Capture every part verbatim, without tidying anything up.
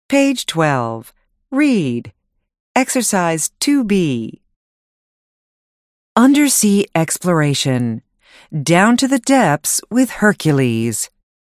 Page twelve. Read. Exercise two B. Undersea exploration. Down to the depths with Hercules.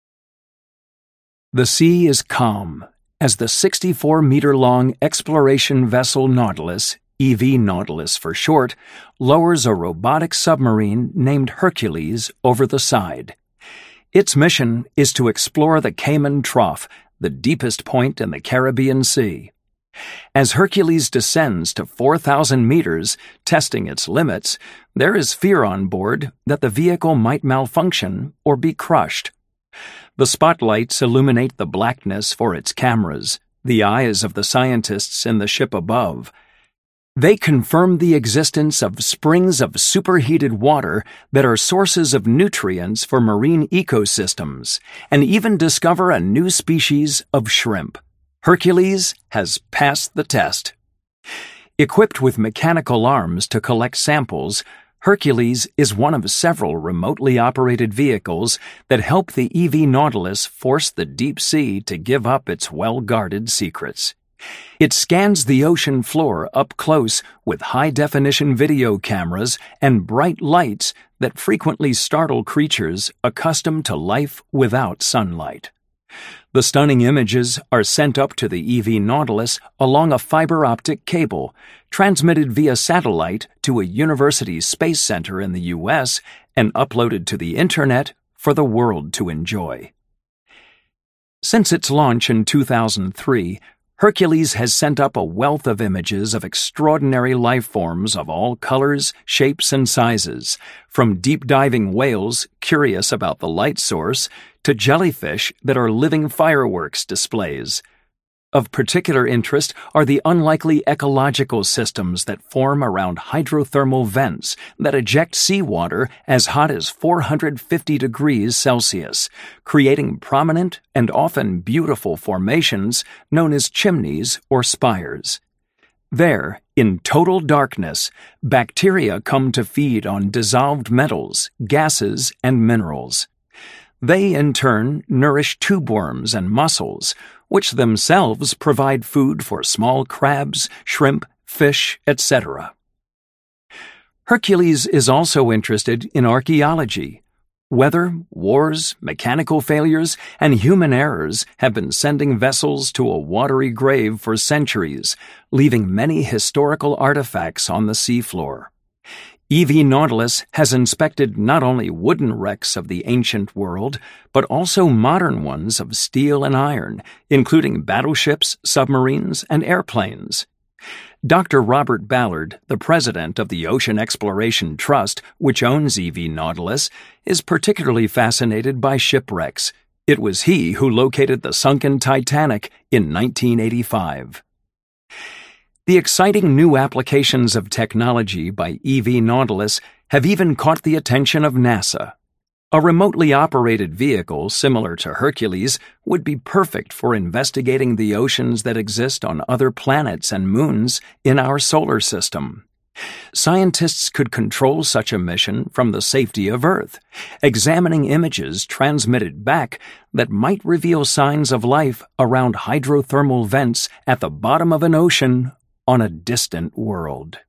The sea is calm as the sixty-four meter long exploration vessel Nautilus, E V Nautilus for short, lowers a robotic submarine named Hercules over the side. Its mission is to explore the Cayman Trough, the deepest point in the Caribbean Sea. As Hercules descends to four thousand meters, testing its limits, there is fear on board that the vehicle might malfunction or be crushed. The spotlights illuminate the blackness for its cameras, the eyes of the scientists in the ship above. They confirm the existence of springs of superheated water that are sources of nutrients for marine ecosystems, and even discover a new species of shrimp. Hercules has passed the test. Equipped with mechanical arms to collect samples, Hercules is one of several remotely operated vehicles that help the E V Nautilus force the deep sea to give up its well-guarded secrets. It scans the ocean floor up close with high-definition video cameras and bright lights that frequently startle creatures accustomed to life without sunlight. The stunning images are sent up to the E V Nautilus along a fiber optic cable, transmitted via satellite to a university space center in the U S, and uploaded to the Internet for the world to enjoy. Since its launch in two thousand three, Hercules has sent up a wealth of images of extraordinary life forms of all colors, shapes, and sizes, from deep-diving whales curious about the light source to jellyfish that are living fireworks displays. Of particular interest are the unlikely ecological systems that form around hydrothermal vents that eject seawater as hot as four hundred fifty degrees Celsius, creating prominent and often beautiful formations known as chimneys or spires. There, in total darkness, bacteria come to feed on dissolved metals, gases, and minerals. They, in turn, nourish tube worms and mussels, which themselves provide food for small crabs, shrimp, fish, et cetera. Hercules is also interested in archaeology. Weather, wars, mechanical failures, and human errors have been sending vessels to a watery grave for centuries, leaving many historical artifacts on the seafloor. E V Nautilus has inspected not only wooden wrecks of the ancient world, but also modern ones of steel and iron, including battleships, submarines, and airplanes. Doctor Robert Ballard, the president of the Ocean Exploration Trust, which owns E V Nautilus, is particularly fascinated by shipwrecks. It was he who located the sunken Titanic in nineteen eighty-five. The exciting new applications of technology by E V Nautilus have even caught the attention of NASA. A remotely operated vehicle similar to Hercules would be perfect for investigating the oceans that exist on other planets and moons in our solar system. Scientists could control such a mission from the safety of Earth, examining images transmitted back that might reveal signs of life around hydrothermal vents at the bottom of an ocean on a distant world.